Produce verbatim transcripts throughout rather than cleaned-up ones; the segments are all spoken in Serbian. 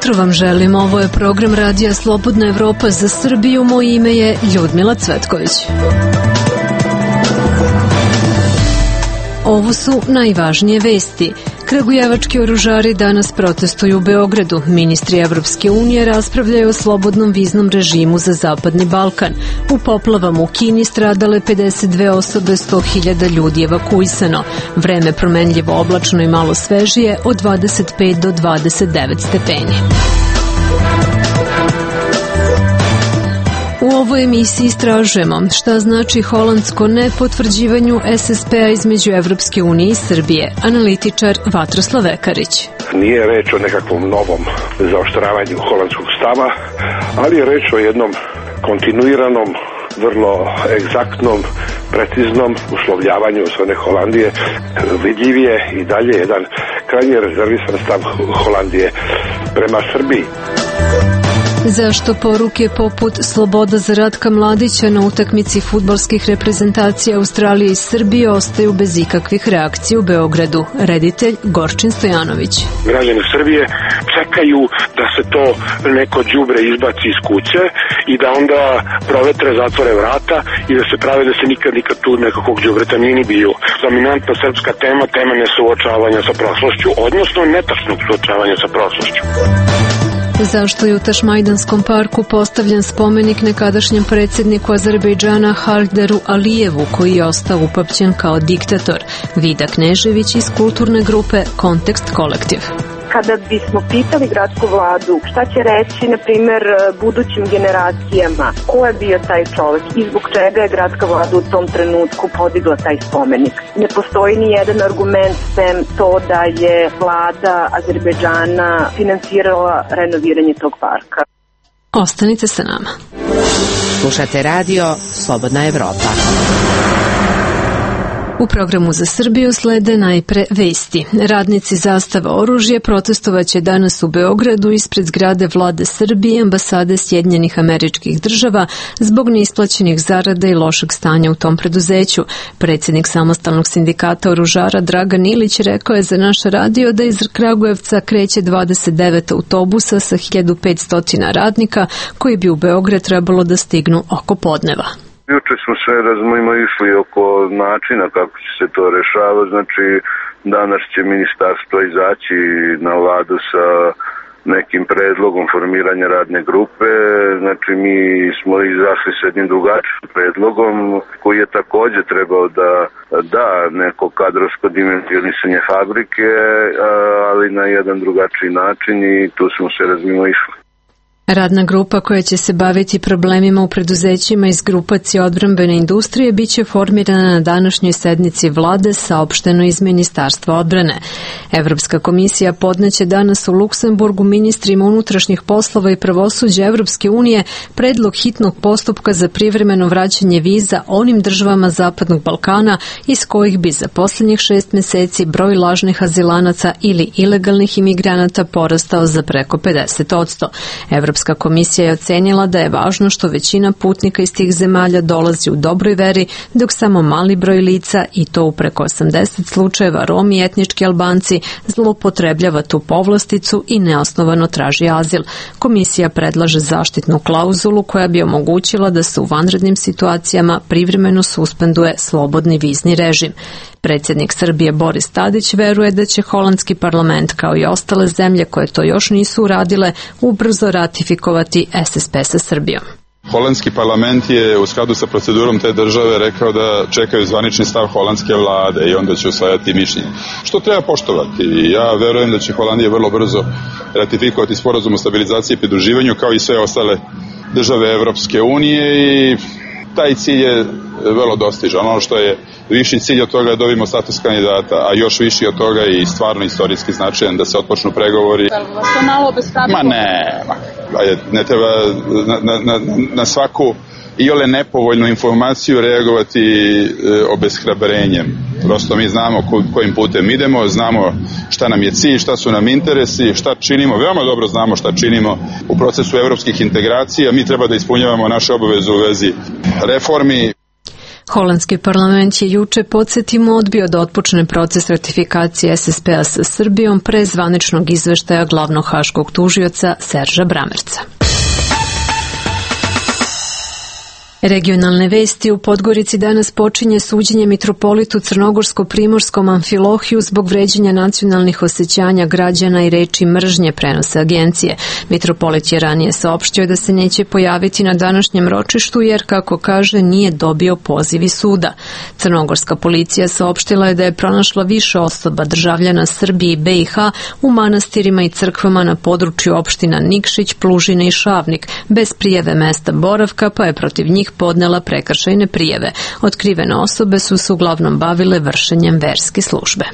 jutro vam želim. Ovo je program Radija Slobodna Evropa za Srbiju. Moje ime je Ljudmila Cvetković. Ovo su najvažnije vesti. Kragujevački oružari danas protestuju u Beogradu. Ministri Evropske unije raspravljaju o slobodnom viznom režimu za Zapadni Balkan. U poplavama u Kini stradale pedeset dve osobe, sto hiljada ljudi evakuisano. Vreme promenljivo oblačno i malo svežije od dvadeset pet do dvadeset devet stepeni. U ovoj emisiji istražujemo šta znači holandsko nepotvrđivanju es es pe a između Evropske unije i Srbije. Analitičar Vatroslav Vekarić. Nije reč o nekakvom novom zaoštravanju holandskog stava, ali je reč o jednom kontinuiranom, vrlo egzaktnom, preciznom uslovljavanju od strane Holandije. Vidljiv je i dalje jedan krajnje rezervisan stav Holandije prema Srbiji. Zašto poruke poput sloboda za Ratka Mladića na utakmici fudbalskih reprezentacija Australije i Srbije ostaju bez ikakvih reakcija u Beogradu? Reditelj Gorčin Stojanović. Građani Srbije čekaju da se to neko đubre izbaci iz kuće i da onda provetre, zatvore vrata i da se prave da se nikad nikad tu nekakvog đubreta nije ni bio. Dominantna srpska tema, tema nesuočavanja sa prošlošću, odnosno netačnog suočavanja sa prošlošću. Zašto je u Tašmajdanskom parku postavljen spomenik nekadašnjem predsjedniku Azerbejdžana Hajderu Alijevu, koji je ostao upamćen kao diktator? Vida Knežević iz kulturne grupe Kontekst kolektiv. Kada bismo pitali gradsku vladu šta će reći, na primjer, budućim generacijama, ko je bio taj čovjek i zbog čega je gradska vlada u tom trenutku podigla taj spomenik, ne postoji ni jedan argument sem to da je vlada Azerbejdžana finansirala renoviranje tog parka. Ostanite sa nama. Slušate radio Slobodna Evropa. U programu za Srbiju slede najpre vesti. Radnici Zastava oružje protestovaće danas u Beogradu ispred zgrade vlade Srbije i ambasade Sjedinjenih Američkih Država zbog neisplaćenih zarada i lošeg stanja u tom preduzeću. Predsjednik samostalnog sindikata oružara Dragan Ilić rekao je za naš radio da iz Kragujevca kreće dvadeset devet autobusa sa hiljadu petsto radnika koji bi u Beograd trebalo da stignu oko podneva. Juče smo sve razmimo išli oko načina kako će se to rešavati, znači danas će ministarstvo izaći na vladu sa nekim predlogom formiranja radne grupe, znači mi smo izašli s jednim drugačijim predlogom koji je također trebao da da neko kadrovsko dimenzionisanje fabrike, ali na jedan drugačiji način i tu smo se razmimo išli. Radna grupa koja će se baviti problemima u preduzećima iz grupacije odbrambene industrije biće formirana na današnjoj sednici vlade, saopšteno iz Ministarstva odbrane. Evropska komisija podneće danas u Luksemburgu ministrima unutrašnjih poslova i pravosuđa Evropske unije predlog hitnog postupka za privremeno vraćanje viza onim državama Zapadnog Balkana iz kojih bi za posljednjih šest meseci broj lažnih azilanaca ili ilegalnih imigranata porastao za preko pedeset posto. Evropska komisija je ocenila da je važno što većina putnika iz tih zemalja dolazi u dobroj veri, dok samo mali broj lica, i to u preko osamdeset slučajeva Romi i etnički Albanci, zloupotrebljava tu povlasticu i neosnovano traži azil. Komisija predlaže zaštitnu klauzulu koja bi omogućila da se u vanrednim situacijama privremeno suspenduje slobodni vizni režim. Predsjednik Srbije Boris Tadić veruje da će holandski parlament, kao i ostale zemlje koje to još nisu uradile, ubrzo ratifikovati es es pe sa Srbijom. Holandski parlament je u skladu sa procedurom te države rekao da čekaju zvanični stav holandske vlade i onda će usvajati mišljenje. Što treba poštovati? Ja verujem da će Holandija vrlo brzo ratifikovati sporazum o stabilizaciji i pridruživanju kao i sve ostale države Evropske unije i taj cilj je vrlo dostižan. Ono što je viši cilj od toga je da dobijemo status kandidata, a još viši od toga je i stvarno istorijski značajan da se otpočnu pregovori. Da vas to malo obeshrabilo? Ma ne, ma, ne treba na, na, na svaku iole nepovoljnu informaciju reagovati e, obeshrabrenjem. Prosto mi znamo ko, kojim putem idemo, znamo šta nam je cilj, šta su nam interesi, šta činimo, veoma dobro znamo šta činimo u procesu evropskih integracija, mi treba da ispunjavamo naše obaveze u vezi reformi. Holandski parlament je juče, podsjetimo, odbio da otpočne proces ratifikacije S S P-a sa Srbijom pre zvaničnog izveštaja glavnog haškog tužioca Serža Bramerca. Regionalne vesti: u Podgorici danas počinje suđenje mitropolitu crnogorsko-primorskom Amfilohiju zbog vređanja nacionalnih osjećanja građana i reči mržnje, prenose agencije. Mitropolit je ranije saopštio da se neće pojaviti na današnjem ročištu jer, kako kaže, nije dobio poziv iz suda. Crnogorska policija saopštila je da je pronašla više osoba državljana Srbije i B i H u manastirima i crkvama na području opština Nikšić, Plužine i Šavnik bez prijave mesta boravka, pa je protiv njih podnela prekršajne prijave. Otkrivene osobe su se uglavnom bavile vršenjem verske službe.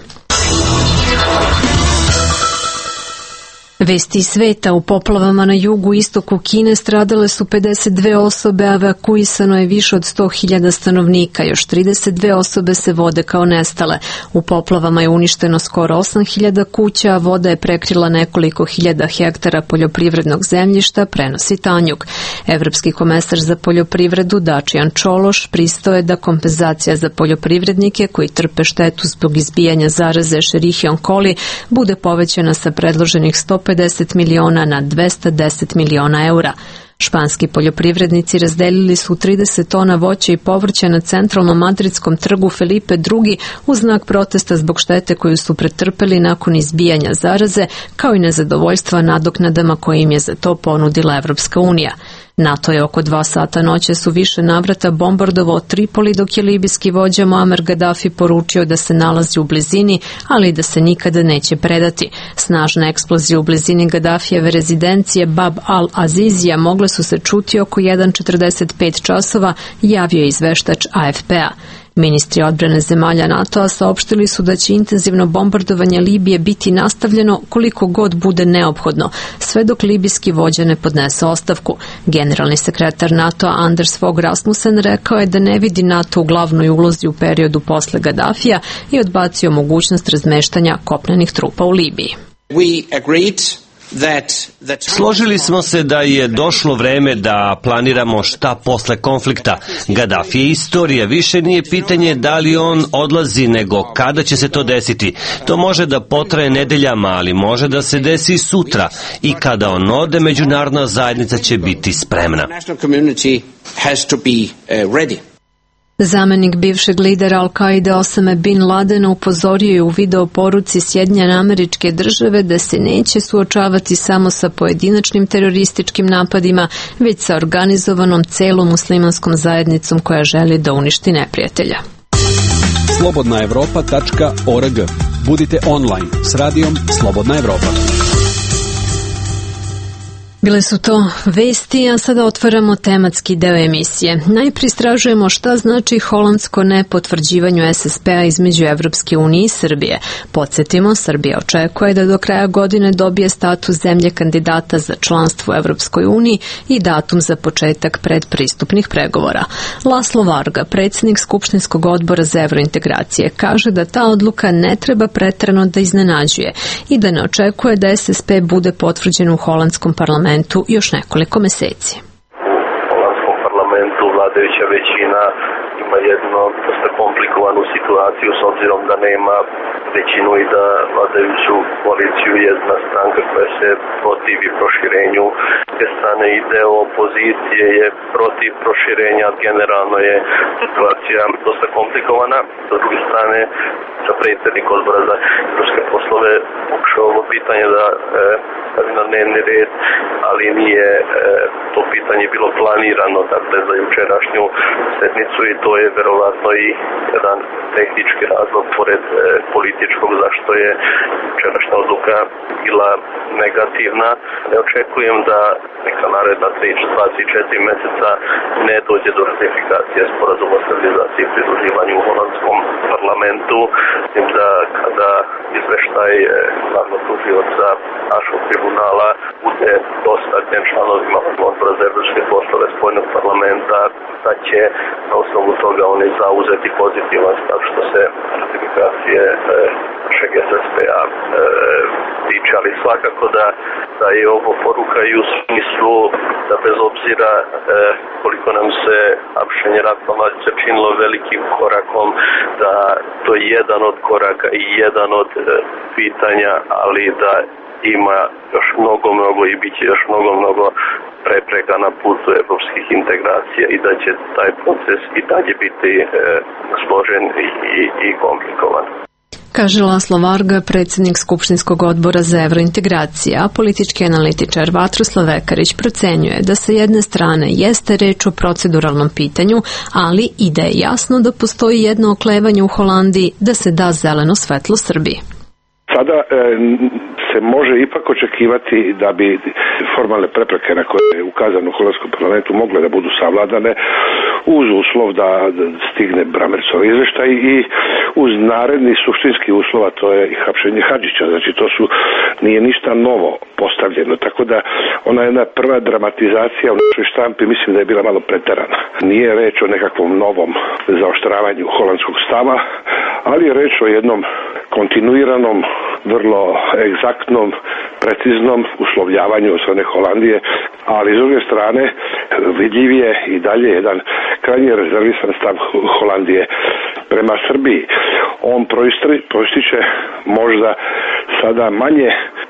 Vesti iz sveta: u poplavama na jugu i istoku Kine stradale su pedeset dve osobe, a evakuisano je više od sto hiljada stanovnika. Još trideset dve osobe se vode kao nestale. U poplavama je uništeno skoro osam hiljada kuća, a voda je prekrila nekoliko hiljada hektara poljoprivrednog zemljišta, prenosi Tanjug. Evropski komesar za poljoprivredu Dačijan Čološ pristao je da kompenzacija za poljoprivrednike koji trpe štetu zbog izbijanja zaraze Escherichia coli bude povećana sa predloženih sto pedeset miliona na dvesta deset miliona eura. Španski poljoprivrednici razdelili su trideset tona voća i povrća na centralnom madridskom trgu Felipe drugi u znak protesta zbog štete koju su pretrpeli nakon izbijanja zaraze, kao i nezadovoljstva nadoknadama koje im je za to ponudila Evropska unija. NATO je oko dva sata noćas u više navrata bombardovao Tripoli, dok je libijski vođa Muammar Gaddafi poručio da se nalazi u blizini, ali i da se nikada neće predati. Snažne eksplozije u blizini Gaddafijeve rezidencije Bab al-Azizija mogle su se čuti oko jedan četrdeset pet časova, javio je izveštač A F P-a. Ministri odbrane zemalja NATO-a saopštili su da će intenzivno bombardovanje Libije biti nastavljeno koliko god bude neophodno, sve dok libijski vođa ne podnese ostavku. Generalni sekretar NATO-a Anders Fogh Rasmussen rekao je da ne vidi NATO u glavnoj ulozi u periodu posle Gaddafija i odbacio mogućnost razmeštanja kopnenih trupa u Libiji. We agreed Složili smo se da je došlo vreme da planiramo šta posle konflikta. Gaddafi je istorija, više nije pitanje da li on odlazi, nego kada će se to desiti. To može da potraje nedeljama, ali može da se desi sutra. I kada on ode, međunarodna zajednica će biti spremna. Zamenik bivšeg lidera Al-Kaide Osame Bin Ladena upozorio je u video poruci Sjedinjene Američke Države da se neće suočavati samo sa pojedinačnim terorističkim napadima, već sa organizovanom celom muslimanskom zajednicom koja želi da uništi neprijatelja. slobodna evropa tačka org. Budite online s radijom Slobodna Evropa. Bile su to vesti, a sada otvaramo tematski deo emisije. Najprije istražujemo šta znači holandsko nepotvrđivanju S S P-a između Evropske unije i Srbije. Podsjetimo, Srbija očekuje da do kraja godine dobije status zemlje kandidata za članstvo u Evropskoj uniji i datum za početak predpristupnih pregovora. Laslo Varga, predsjednik Skupštinskog odbora za evrointegracije, kaže da ta odluka ne treba preterano da iznenađuje i da ne očekuje da S S P bude potvrđen u holandskom parlamentu još nekoliko meseci. U holandskom parlamentu vladajuća većina ima jednu dosta komplikovanu situaciju s obzirom da nema većinu i da vladajuću koaliciju jedna stranka koja se protivi proširenju. S te strane i deo opozicije je protiv proširenja, generalno je situacija dosta komplikovana. S druge strane, sa predsjednik odbora za evropske poslove pokušao ovo pitanje da e, stavi na dnevni red, ali nije e, to pitanje bilo planirano, dakle, za jučerašnju sednicu i to je verovatno i jedan tehnički razlog pored e, političkog zašto je jučerašnja odluka bila negativna. Ne očekujem da neka naredna tri do četiri meseca ne dođe do ratifikacije sporazuma o stabilizaciji i pridruživanju u holandskom parlamentu. Mislim da kada izveštaj glavnog tužioca našog tribunala bude dostavljen članovima odbora za evropske poslove spoljnog parlamenta, da će na osnovu toga oni zauzeti pozitivan stav što se ratifikacije našeg S S P-a tiče. priče, ali svakako da, da je ovo poruka i u smislu da bez obzira e, koliko nam se hapšenje Ratka Mladića činilo velikim korakom, da to je jedan od koraka i jedan od e, pitanja, ali da ima još mnogo, mnogo i bit će još mnogo, mnogo prepreka na putu evropskih integracija i da će taj proces i dalje biti e, složen i, i, i komplikovan. Kaže Laslo Varga, predsjednik Skupštinskog odbora za evrointegracije, a politički analitičar Vatroslav Vekarić procenjuje da sa jedne strane jeste reč o proceduralnom pitanju, ali i da je jasno da postoji jedno oklevanje u Holandiji da se da zeleno svetlo Srbiji. Sada e, se može ipak očekivati da bi formalne prepreke na koje je ukazano u Holandskom parlamentu mogle da budu savladane uz uslov da stigne Bramercov izveštaj i uz naredni suštinski uslov, a to je i hapšenje Hadžića. Znači to su, nije ništa novo postavljeno, tako da ona jedna prva dramatizacija u našoj štampi mislim da je bila malo preterana. Nije reč o nekakvom novom zaoštravanju holandskog stava, ali je reč o jednom kontinuiranom, vrlo egzaktnom, preciznom uslovljavanju od strane Holandije, ali s druge strane vidljiv je i dalje jedan krajnje rezervisan stav Holandije prema Srbiji. On proističe možda sada manje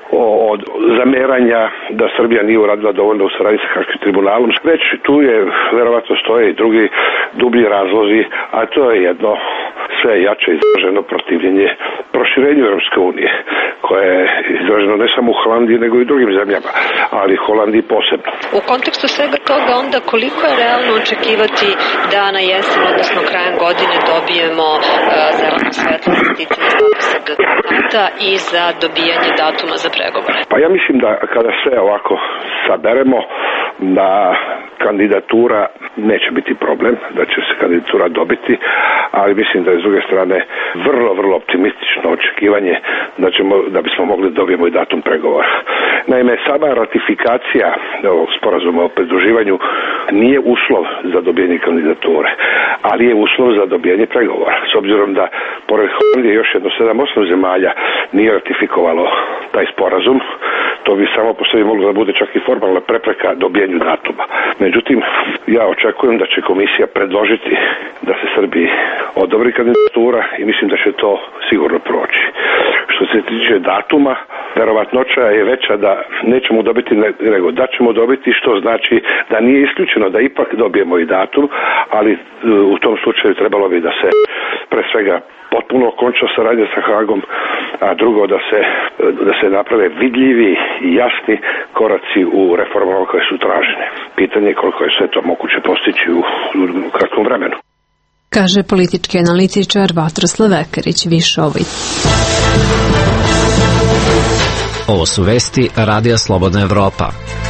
od zameranja da Srbija nije uradila dovoljno u saradnji sa Haškim tribunalom. Već tu je, verovatno stoje i drugi dublji razlozi, a to je jedno sve jače izraženo protivljenje proširenju Europske unije, koje je izraženo ne samo u Holandiji, nego i u drugim zemljama, ali Holandiji posebno. U kontekstu svega toga onda koliko je realno očekivati da na jesen, odnosno krajem godine dobijemo uh, zeleno svetlo za sticanje statusa kandidata i za dobijanje datuma za pregovore? Pa ja mislim da kada sve ovako saberemo, da kandidatura neće biti problem, da će se kandidatura dobiti, ali mislim da je s druge strane vrlo, vrlo optimistično očekivanje da ćemo, da bismo mogli da dobijemo i datum pregovora. Naime, sama ratifikacija ovog sporazuma o pridruživanju nije uslov za dobijanje kandidature, ali je uslov za dobijanje pregovora. S obzirom da pored Holandije još jedno sedam osam zemalja nije ratifikovalo taj sporazum, to bi samo po sebi moglo da bude čak i formalna prepreka dobijanju datuma. Međutim, ja očekujem da će komisija predložiti da se Srbiji odobri kandidatura i mislim da će to sigurno proći. Što se tiče datuma, verovatnoća je veća da nećemo dobiti nego da ćemo dobiti, što znači da nije isključeno da ipak dobijemo i datum, ali u tom slučaju trebalo bi da se pre svega potpuno okonča saradnja sa Hagom, a drugo da se, da se naprave vidljivi i jasni koraci u reformama koje su tražene. Pitanje je koliko je sve to moguće postići u, u kratkom vremenu. Kaže politički analitičar Vatroslav Vekarić. Više ovoj. Ovo su vesti Radija Slobodna Evropa.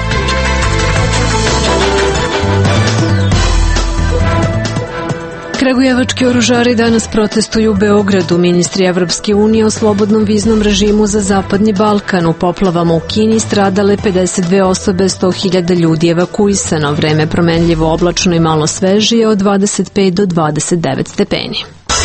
Kragujevački oružari danas protestuju u Beogradu. Ministri Evropske unije o slobodnom viznom režimu za Zapadni Balkan. U poplavama u Kini stradale pedeset dve osobe, sto hiljada ljudi evakuisano. Vreme promenljivo, oblačno i malo svežije od dvadeset pet do dvadeset devet stepeni.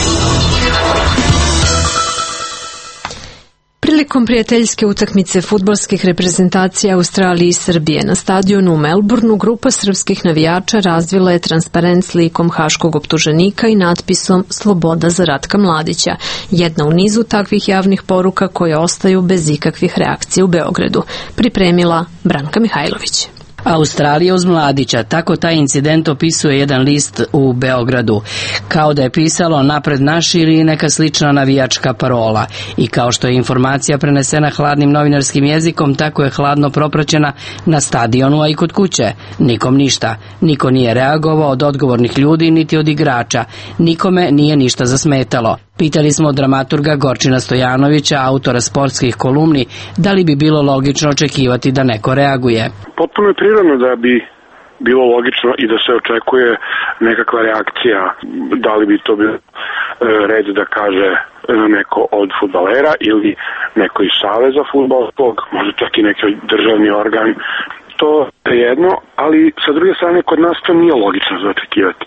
Prilikom prijateljske utakmice fudbalskih reprezentacija Australije i Srbije na stadionu u Melbourneu grupa srpskih navijača razvila je transparent slikom haškog optuženika i natpisom Sloboda za Ratka Mladića, jedna u nizu takvih javnih poruka koje ostaju bez ikakvih reakcija u Beogradu. Pripremila Branka Mihajlović. Australija uz Mladića, tako taj incident opisuje jedan list u Beogradu. Kao da je pisalo napred naši ili neka slična navijačka parola. I kao što je informacija prenesena hladnim novinarskim jezikom, tako je hladno propraćena na stadionu, a i kod kuće. Nikom ništa. Niko nije reagovao od odgovornih ljudi niti od igrača. Nikome nije ništa zasmetalo. Pitali smo dramaturga Gorčina Stojanovića, autora sportskih kolumni, da li bi bilo logično očekivati da neko reaguje. Potpuno je prirodno da bi bilo logično i da se očekuje nekakva reakcija. Da li bi to bilo red da kaže neko od fudbalera ili neko iz Saveza fudbalskog, možda čak i neki državni organ. To je jedno, ali sa druge strane kod nas to nije logično za očekivati.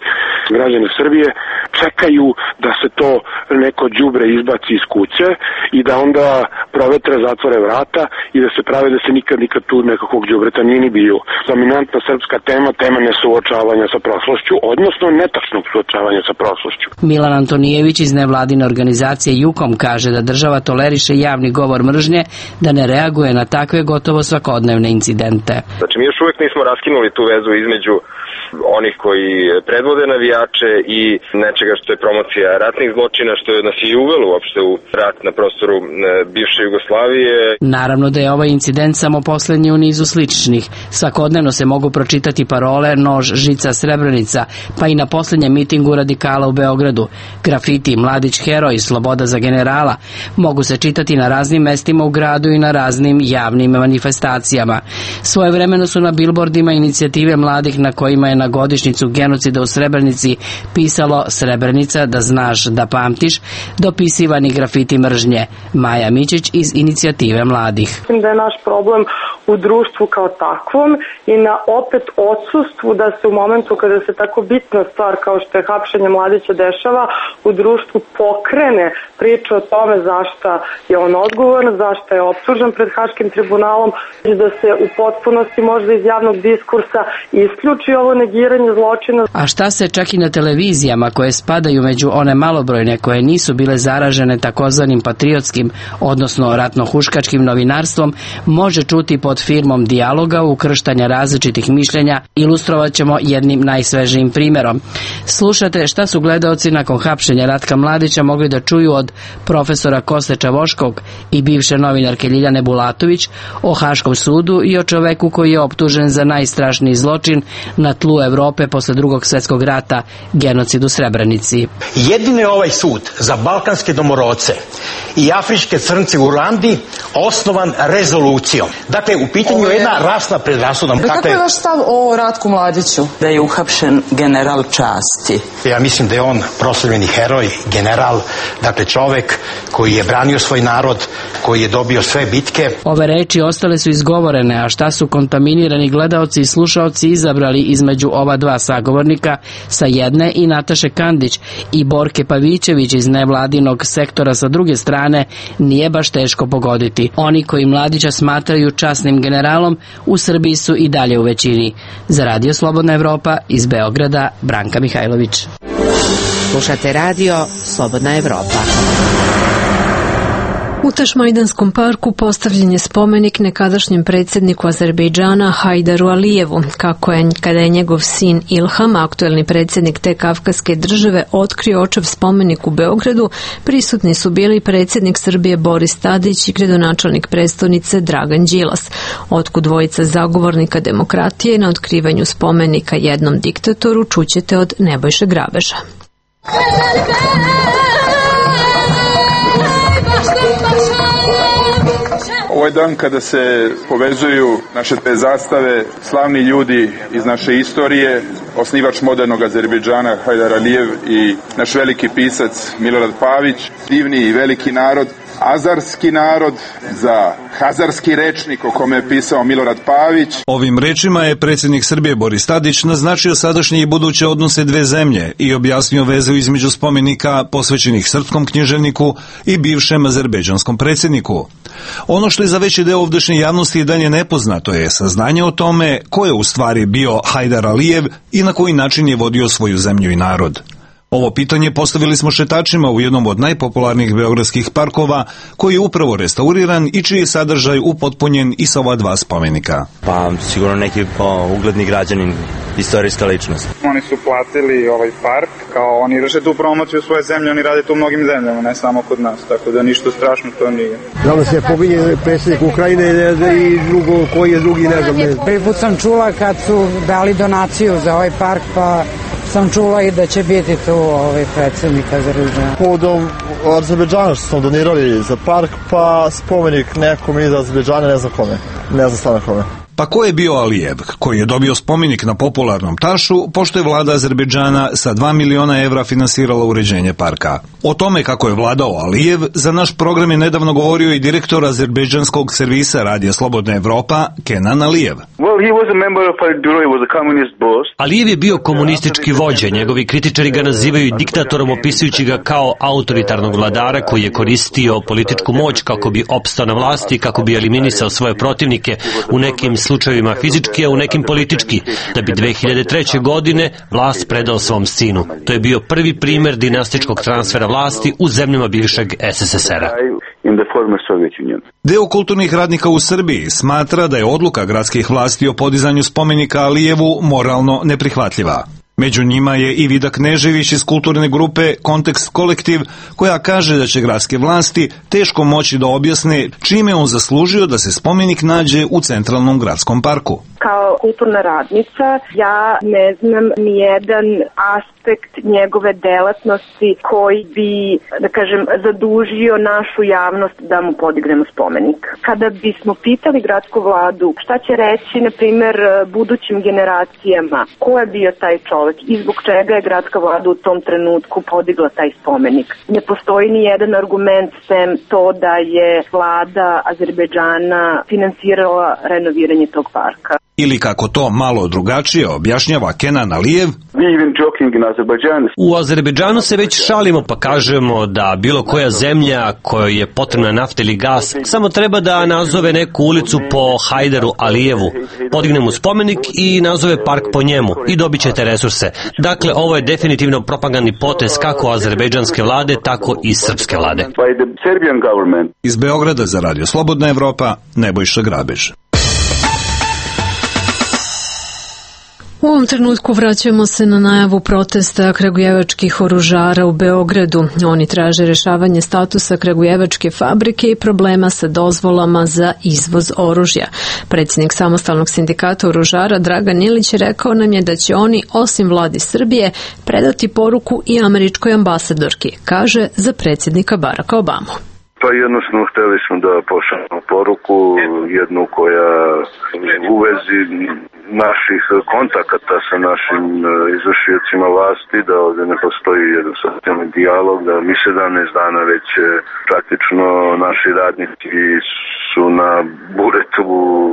građane Srbije čekaju da se to neko đubre izbaci iz kuće i da onda provetre, zatvore vrata i da se prave da se nikad nikad tu nekakvog đubreta nije ni bio. Dominantna srpska tema, tema nesuočavanja sa prošlošću, odnosno netačnog suočavanja sa prošlošću. Milan Antonijević iz nevladine organizacije Jukom kaže da država toleriše javni govor mržnje, da ne reaguje na takve gotovo svakodnevne incidente. Znači mi još uvijek nismo raskinuli tu vezu između onih koji predvode navijače i nečega što je promocija ratnih zločina, što je nas i uvelo uopšte u rat na prostoru bivše Jugoslavije. Naravno da je ovaj incident samo poslednji u nizu sličnih. Svakodnevno se mogu pročitati parole Nož, žica, Srebrenica, pa i na poslednjem mitingu radikala u Beogradu. Grafiti Mladić heroj, sloboda za generala mogu se čitati na raznim mestima u gradu i na raznim javnim manifestacijama. Svojevremeno su na bilbordima inicijative mladih na kojima je na godišnjicu genocida u Srebrenici pisalo Srebrenica, da znaš, da pamtiš, dopisivani grafiti mržnje. Maja Mićić iz inicijative mladih. Mislim da je naš problem u društvu kao takvom i na opet odsustvu da se u momentu kada se tako bitna stvar kao što je hapšenje mladića dešava, u društvu pokrene priča o tome zašta je on odgovoran, zašta je optužen pred Haškim tribunalom i da se u potpunosti možda iz javnog diskursa isključi ovo negiranje zločina. A šta se čak i na televizijama koje spadaju među one malobrojne koje nisu bile zaražene takozvanim patriotskim, odnosno ratno-huškačkim novinarstvom, može čuti pod firmom dijaloga, ukrštanja različitih mišljenja, ilustrovat ćemo jednim najsvežijim primerom. Slušate šta su gledaoci nakon hapšenja Ratka Mladića mogli da čuju od profesora Koste Čavoškog i bivše novinarke Ljiljane Bulatović o Haškom sudu i o čoveku koji je optužen za najstrašniji zločin na tlu Evrope posle drugog svjetskog rata, genocid u Srebrenici. Jedino je ovaj sud za balkanske domorodce i afričke crnce u Ruandi osnovan rezolucijom. Dakle, u pitanju je jedna rasna predrasuda. Kako je vaš stav o Ratku Mladiću? Da je uhapšen general časti. Ja mislim da je on proslavljeni heroj, general, dakle čovek koji je branio svoj narod, koji je dobio sve bitke. Ove reči ostale su izgovorene, a šta su kontaminirani gledaoci i slušaoci izabrali između ova dva sagovornika sa jedne i Nataše Kandić i Borke Pavićević iz nevladinog sektora sa druge strane, nije baš teško pogoditi. Oni koji Mladića smatraju časnim generalom u Srbiji su i dalje u većini. Za Radio Slobodna Evropa iz Beograda, Branka Mihajlović. Slušate Radio Slobodna Evropa. U Tašmajdanskom parku postavljen je spomenik nekadašnjem predsjedniku Azerbejdžana Hajdaru Alijevu. Kako je kada je njegov sin Ilham, aktuelni predsjednik te kavkaske države, otkrio očev spomenik u Beogradu, prisutni su bili predsjednik Srbije Boris Tadić i gradonačelnik prestonice Dragan Đilas. Otkud dvojica zagovornika demokratije na otkrivanju spomenika jednom diktatoru čućete od Nebojše Grabeža. Ovo je dan kada se povezuju naše te zastave, slavni ljudi iz naše istorije, osnivač modernog Azerbejdžana Hajdar Alijev i naš veliki pisac Milorad Pavić, divni i veliki narod, azarski narod za hazarski rečnik o kome je pisao Milorad Pavić. Ovim rečima je predsjednik Srbije Boris Tadić naznačio sadašnje i buduće odnose dve zemlje i objasnio vezu između spomenika posvećenih srpskom književniku i bivšem azerbejdžanskom predsjedniku. Ono što je za veći deo ovdašnje javnosti i dalje nepoznato je saznanje o tome ko je u stvari bio Hajdar Alijev i na koji način je vodio svoju zemlju i narod. Ovo pitanje postavili smo šetačima u jednom od najpopularnijih beogradskih parkova, koji je upravo restauriran i čiji je sadržaj upotpunjen i sa ova dva spomenika. Pa sigurno neki po, ugledni građanin, istorijska ličnost. Oni su platili ovaj park, kao oni vrše tu promociju svoje zemlje, oni rade to u mnogim zemljama, ne samo kod nas, tako da ništa strašno to nije. Znam se pominje predsjednik Ukrajine i drugo, koji je drugi, ne znam. Ne. Prvi put sam čula kad su dali donaciju za ovaj park, pa sam čula i da će biti tu ovaj predsjednik Azerbejdžana. Povodom Azerbejdžana što smo donirali za park, pa spomenik nekom iz Azerbejdžana, ne znam kome, ne znam stvarno kome. Pa ko je bio Alijev, koji je dobio spomenik na popularnom tašu, pošto je vlada Azerbejdžana sa dva miliona evra finansirala uređenje parka? O tome kako je vladao Alijev, za naš program je nedavno govorio i direktor azerbejdžanskog servisa Radija Slobodna Evropa, Kenan Alijev. Alijev je bio komunistički vođa, njegovi kritičari ga nazivaju diktatorom, opisujući ga kao autoritarnog vladara koji je koristio političku moć kako bi opstao na vlasti, kako bi eliminisao svoje protivnike, u nekim slučajevima fizički, a u nekim politički, da bi dve hiljade treće. godine vlast predao svom sinu. To je bio prvi primer dinastičkog transfera vlasti u zemljama bivšeg es es es era. Deo kulturnih radnika u Srbiji smatra da je odluka gradskih vlasti o podizanju spomenika Alijevu moralno neprihvatljiva. Među njima je i Vida Knežević iz kulturne grupe Kontekst kolektiv, koja kaže da će gradske vlasti teško moći da objasne čime on zaslužio da se spomenik nađe u centralnom gradskom parku. Kao kulturna radnica ja ne znam nijedan aspekt njegove delatnosti koji bi, da kažem, zadužio našu javnost da mu podignemo spomenik. Kada bismo pitali gradsku vladu šta će reći, na primjer, budućim generacijama, ko je bio taj čovjek i zbog čega je gradska vlada u tom trenutku podigla taj spomenik, ne postoji ni jedan argument sem to da je vlada Azerbejdžana finansirala renoviranje tog parka. Ili kako to malo drugačije objašnjava Kenan Alijev, u Azerbejdžanu se već šalimo pa kažemo da bilo koja zemlja kojoj je potrebna nafta ili gas samo treba da nazove neku ulicu po Hajderu Alijevu, podigne mu spomenik i nazove park po njemu i dobit ćete resurse. Dakle, ovo je definitivno propagandni potez kako azerbejdžanske vlade, tako i srpske vlade. Iz Beograda za Radio Slobodna Evropa, Nebojša Grabež. U ovom trenutku vraćamo se na najavu protesta kragujevačkih oružara u Beogradu. Oni traže rešavanje statusa kragujevačke fabrike i problema sa dozvolama za izvoz oružja. Predsjednik samostalnog sindikata oružara Dragan Ilić rekao nam je da će oni, osim vladi Srbije, predati poruku i američkoj ambasadorki, kaže za predsjednika Baracka Obamu. Pa jednostavno hteli smo da pošaljemo poruku, jednu koja u vezi naših kontakata sa našim izvršiocima vlasti, da ovdje ne postoji jedan socijalni dijalog, da mi sedamnaest dana već praktično naši radnici su na buretu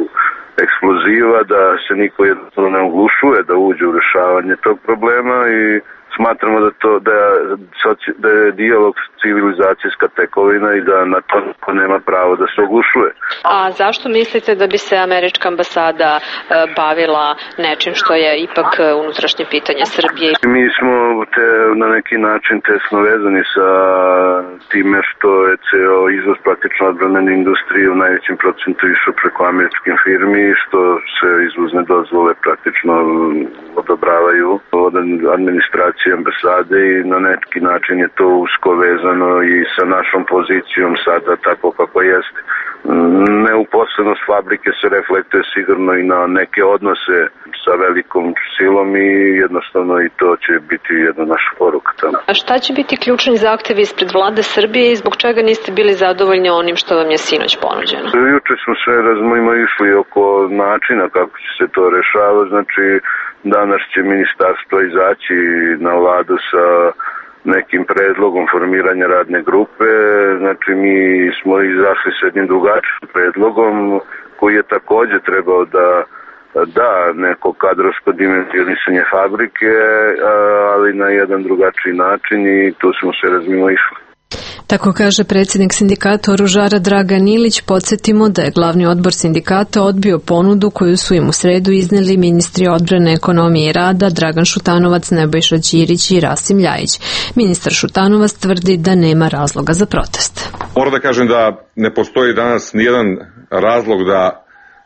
eksploziva, da se niko jednostavno ne oglušuje da uđe u rešavanje tog problema i smatramo da to da je, da je dijalog civilizacijska tekovina i da na to niko nema pravo da se oglušuje. A zašto mislite da bi se američka ambasada e, bavila nečim što je ipak unutrašnje pitanje Srbije? Mi smo te, na neki način tesno vezani sa time što je ceo izvoz praktično odbrambene industrije u najvećem procentu išao preko američkim firmi, što se izvozne dozvole praktično odobravaju od administracije ambasade i na neki način je to usko vezano i sa našom pozicijom sada tako kako jeste. Neuposlenost fabrike se reflektuje sigurno i na neke odnose sa velikom silom i jednostavno i to će biti jedna naša poruka tamo. A šta će biti ključni zahtev ispred vlade Srbije i zbog čega niste bili zadovoljni onim što vam je sinoć ponuđeno? Juče smo sve razmojimo išli oko načina kako će se to rešavati, znači danas će ministarstvo izaći na vladu sa nekim predlogom formiranja radne grupe, znači mi smo izašli s jednim drugačijim predlogom koji je također trebao da da neko kadrovsko dimenzionisanje fabrike, ali na jedan drugačiji način i tu smo se razmimo išli. Tako kaže predsjednik sindikata oružara Dragan Ilić. Podsjetimo da je glavni odbor sindikata odbio ponudu koju su im u sredu izneli ministri odbrane, ekonomije i rada Dragan Šutanovac, Nebojša Ćirić i Rasim Ljajić. Ministar Šutanovac tvrdi da nema razloga za protest. Moram da kažem da ne postoji danas nijedan razlog da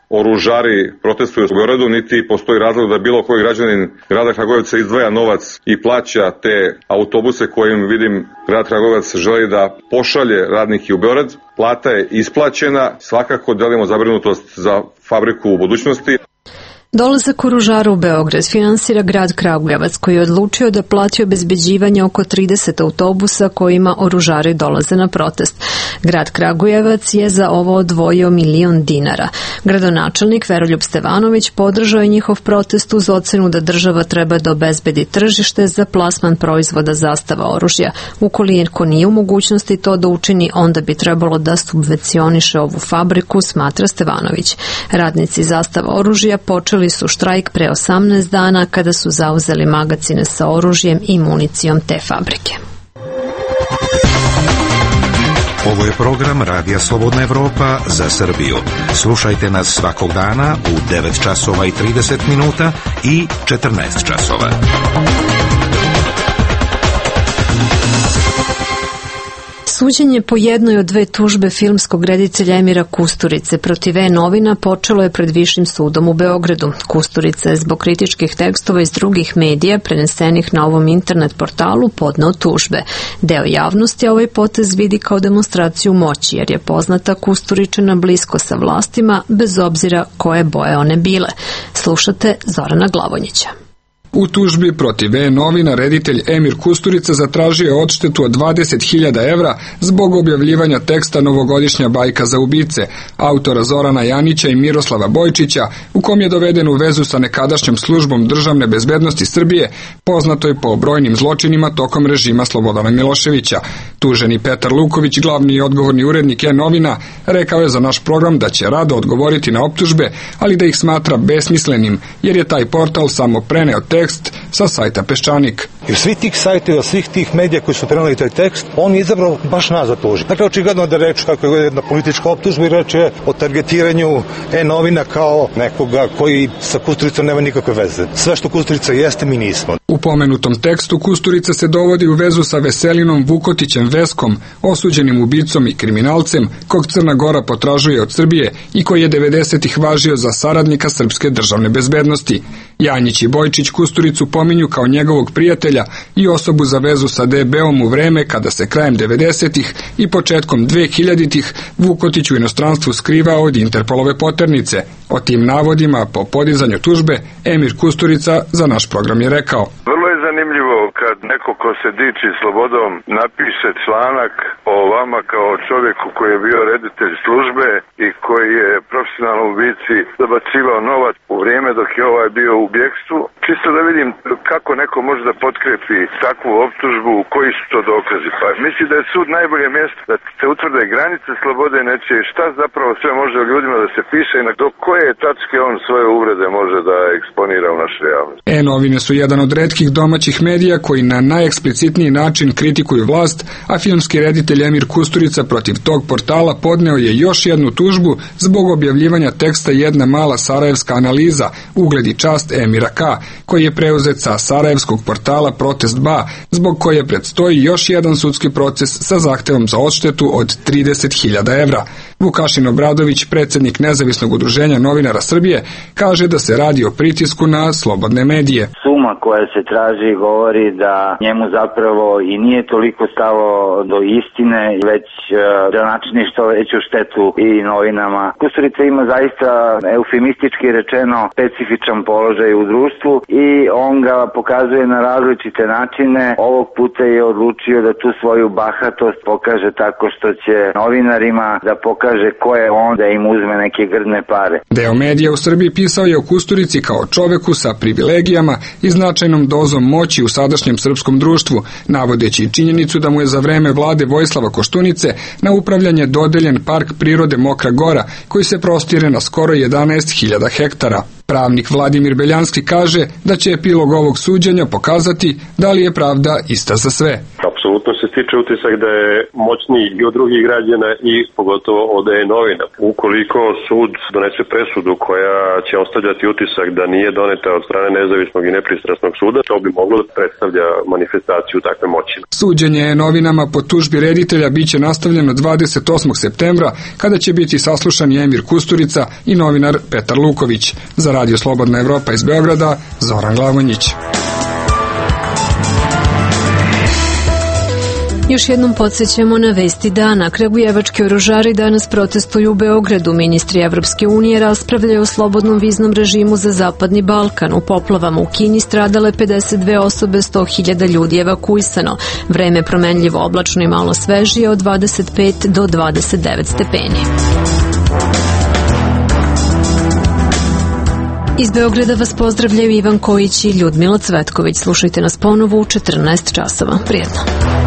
oružari protestuju u Beogradu, niti postoji razlog da bilo koji građanin grada Kragujevca izdvaja novac i plaća te autobuse kojim vidim grad Kragujevac želi da pošalje radnike u Beograd. Plata je isplaćena, svakako delimo zabrinutost za fabriku u budućnosti. Dolazak oružara u Beograd finansira grad Kragujevac, koji je odlučio da plati obezbeđivanje oko trideset autobusa kojima oružari dolaze na protest. Grad Kragujevac je za ovo odvojio milion dinara. Gradonačelnik Veroljub Stevanović podržao je njihov protest uz ocenu da država treba da obezbedi tržište za plasman proizvoda Zastava oružja. Ukoliko nije u mogućnosti to da učini, onda bi trebalo da subvencioniše ovu fabriku, smatra Stevanović. Radnici Zastava oružja počeli su štrajk pre osamnaest dana kada su zauzeli magacine sa oružjem i municijom te fabrike. Ovo je program Radija Slobodna Evropa za Srbiju. Slušajte nas svakog dana u devet časova i trideset minuta i četrnaest časova. Suđenje po jednoj od dve tužbe filmskog reditelja Emira Kusturice protiv E-novina počelo je pred Višim sudom u Beogradu. Kusturica je zbog kritičkih tekstova iz drugih medija prenesenih na ovom internet portalu podneo tužbe. Deo javnosti ovaj potez vidi kao demonstraciju moći, jer je poznata Kusturičina blisko sa vlastima, bez obzira koje boje one bile. Slušate Zorana Glavonjića. U tužbi protiv E-novina reditelj Emir Kusturica zatražio je odštetu od dvadeset hiljada evra zbog objavljivanja teksta Novogodišnja bajka za ubice, autora Zorana Janića i Miroslava Bojčića, u kom je doveden u vezu sa nekadašnjom službom državne bezbednosti Srbije, poznatoj po brojnim zločinima tokom režima Slobodana Miloševića. Tuženi Petar Luković, glavni i odgovorni urednik E-novina, rekao je za naš program da će rado odgovoriti na optužbe, ali da ih smatra besmislenim, jer je taj portal samo preneo tekst tekst sa sajta Peščanik. I svih tih sajteva, svih tih medija koji su preneli taj tekst, on je izabrao baš nas da tuži. Dakle, očigledno da reč kako je jedna politička optužba i reč je o targetiranju E-novina kao nekoga koji sa Kusturicom nema nikakve veze. Sve što Kusturica jeste, mi nismo. U pomenutom tekstu Kusturica se dovodi u vezu sa Veselinom Vukotićem Veskom, osuđenim ubicom i kriminalcem, kog Crna Gora potražuje od Srbije i koji je devedesetih važio za saradnika srpske državne bezbednosti. Janjić i Bojčić Kusturicu pominju kao njegovog prijatelja i osobu za vezu sa D B-om u vreme kada se krajem devedesetih i početkom dvehiljaditih Vukotić u inostranstvu skrivao od Interpolove poternice. O tim navodima po podizanju tužbe Emir Kusturica za naš program je rekao: Vrlo je zanimljivo kad neko ko se diči slobodom napiše članak o vama kao čovjeku koji je bio reditelj službe i koji je profesionalno ubici zabacivao novac u vrijeme dok je ovaj bio u bjekstvu. Čisto da vidim kako neko može da potkrepi takvu optužbu, koji su to dokazi. Pa mislim da je sud najbolje mjesto da se utvrde granice slobode nečije, šta zapravo sve može o ljudima da se piše i na do koje tačke on svoje uvrede može da eksponira u našoj javnosti. E-novine su jedan od retkih domaćih medija koji na najeksplicitniji način kritikuju vlast, a filmski reditelj Emir Kusturica protiv tog portala podneo je još jednu tužbu zbog objavljivanja teksta Jedna mala sarajevska analiza, ugled i čast Emira K, koji je preuzet sa sarajevskog portala Protest Ba, zbog koje predstoji još jedan sudski proces sa zahtevom za odštetu od trideset hiljada evra. Vukašin Obradović, predsjednik Nezavisnog udruženja novinara Srbije, kaže da se radi o pritisku na slobodne medije. Suma koja se traži govori da njemu zapravo i nije toliko stalo do istine, već da načini što veću štetu i novinama. Kusturica ima zaista eufemistički rečeno specifičan položaj u društvu i on ga pokazuje na različite načine. Ovog puta je odlučio da tu svoju bahatost pokaže tako što će novinarima da pokaže ko je on, da im uzme neke grdne pare. Deo medija u Srbiji pisao je o Kusturici kao čoveku sa privilegijama i značajnom dozom moći u sadašnjem srpskom društvu, navodeći činjenicu da mu je za vreme vlade Vojislava Koštunice na upravljanje dodeljen park prirode Mokra Gora, koji se prostire na skoro jedanaest hiljada hektara. Pravnik Vladimir Beljanski kaže da će epilog ovog suđenja pokazati da li je pravda ista za sve. Apsolutno se stiče utisak da je moćniji i od drugih građana i pogotovo od E-novina. Ukoliko sud donese presudu koja će ostavljati utisak da nije doneta od strane nezavisnog i nepristrasnog suda, to bi moglo da predstavlja manifestaciju takve moći. Suđenje E-novinama po tužbi reditelja biće nastavljeno dvadeset osmog septembra, kada će biti saslušani Emir Kusturica i novinar Petar Luković. Za Radio Slobodna Evropa iz Beograda, Zoran Glavonjić. Još jednom podsjećamo na vesti dana. Kragujevački oružari danas protestuju u Beogradu. Ministri Evropske unije raspravljaju o slobodnom viznom režimu za Zapadni Balkan. U poplavama u Kini stradale pedeset dve osobe, sto hiljada ljudi evakuisano. Vreme promenljivo, oblačno i malo svežije od dvadeset pet do dvadeset devet stepeni. Iz Beograda vas pozdravljaju Ivan Kojić i Ljudmila Cvetković. Slušajte nas ponovo u četrnaest časova. Prijetno.